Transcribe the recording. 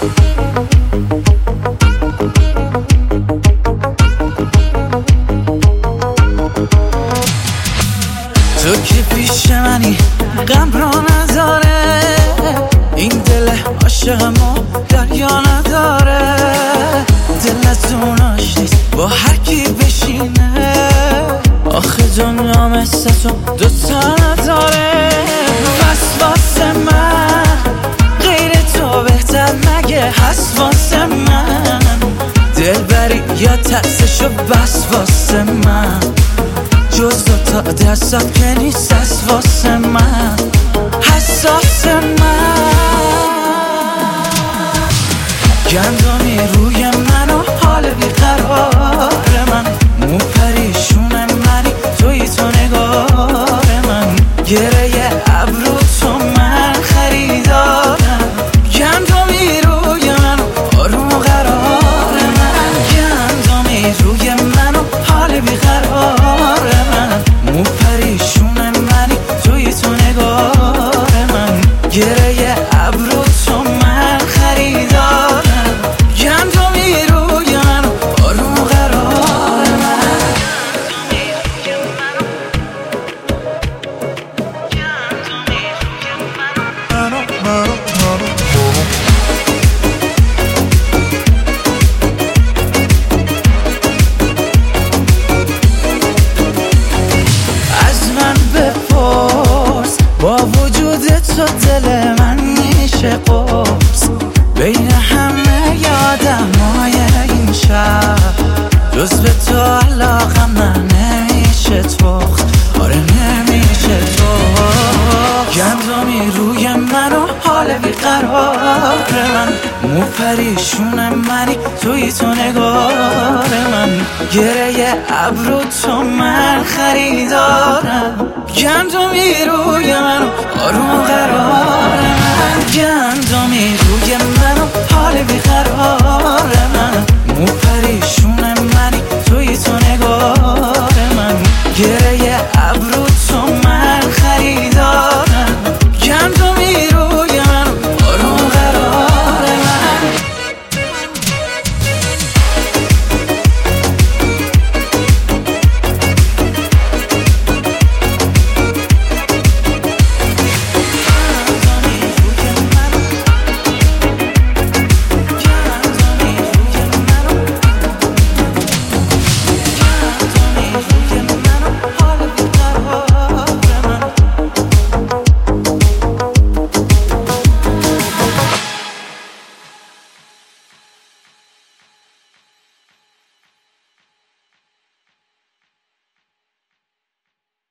تو که پیش منی غم را نداره، این دل عاشقمو دریا نداره. دلتون آشنیست با هر کی بشینه، آخه دنیا مثل تو دوتا نداره. بس واسه من غیر تو بهتر مگه هست واسه من؟ دل بری یا ترسشو بس واسه من، جز دوتا دستات که نیست از واسه من، حساس من. گندمی روی من و حال بیقرار من، مو پریشون منی توی تو نگار من، گره ابرو تو من خریدارم. گندمی روی من و آروم و قرار من، گندمی روی من و حال بیقرار من، مو پریشون منی توی تو نگار من، گره ابرو تو من خریدارم. گندمی روی من و آروم و قرار من. از من بپرس با وجود تو دل من میشه قرص، بین همه آدمای این شهر جز به تو علاقم من نمیشه تخت، آره نمیشه تخت. گندمی روی من و حال بیقرار من، مو پریشون منی توی تو نگار من، گره ابرو تو من خریدارم. گندمی روی من و آروم و قرار من، گندمی روی من و حال بیقرار من، مو پریشون